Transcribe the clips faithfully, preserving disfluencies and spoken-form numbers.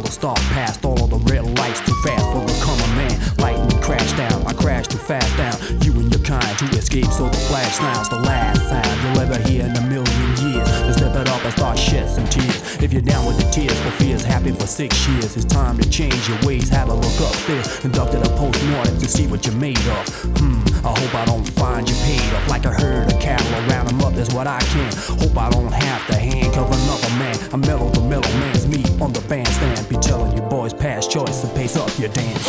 stop past all of the red lights, too fast for the common man. Lightning crash down, I crash too fast down. You and your kind to escape, so the flash sounds the last sound you'll ever hear in a million years. So step it up and start shed some tears. If you're down with the tears for fears, happy for six years. It's time to change your ways, have a look upstairs. Conducted a post-mortem to see what you're made of. Hmm, I hope I don't find you paid off like a herd of cattle. Round them up, that's what I can. Hope I don't have to handcuff another man. I'm mellow, the mellow man's me on the bandstand. Be telling you boys past choice and pace up your dance.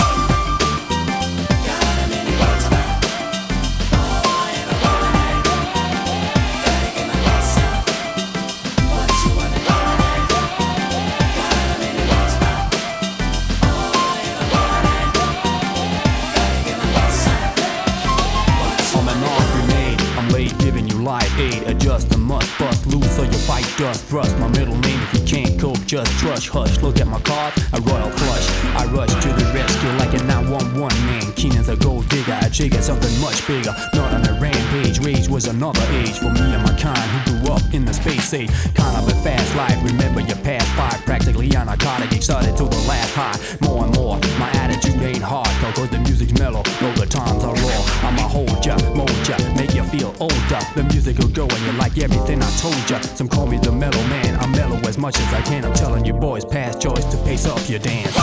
Giving you live aid, adjust and must bust loose so your fight dust thrust. My middle name if you can't cope, just trust. Hush, look at my card, a royal flush. I rush to the rescue like a nine one one man. Keenan's a gold digger, I trigger something much bigger. Not on a rampage, rage was another age for me and my kind who grew up in the space age. Kind of a fast life, remember your past five. Practically on a narcotic, excited to the last high. More and more, my attitude ain't hardcore, cause the music's mellow, no the times are raw. I'ma hold ya, mold ya, make you feel older. The music will go and you like everything I told ya. Some call me the mellow man, I'm mellow as much as I can. I'm telling you boys past choice to pace up your dance.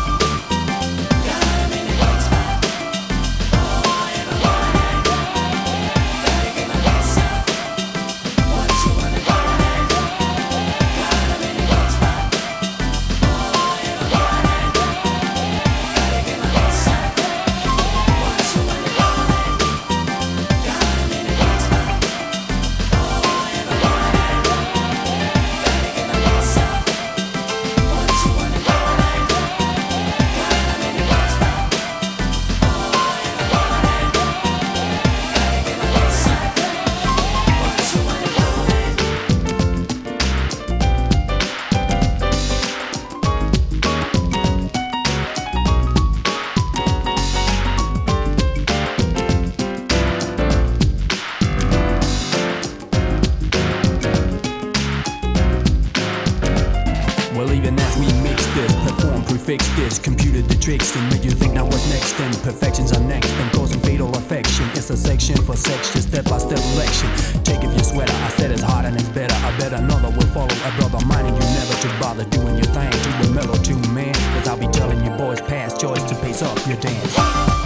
Well, even as we mix this, perform, prefix this, computed the tricks and make you think now what's next. And perfections are next and causing fatal affection. It's a section for section, step-by-step election. Take off your sweater, I said it's hard and it's better. I bet another will follow a brother minding you never to bother doing your thing to a mellow tune, man. Cause I'll be telling you boys past choice to pace up your dance.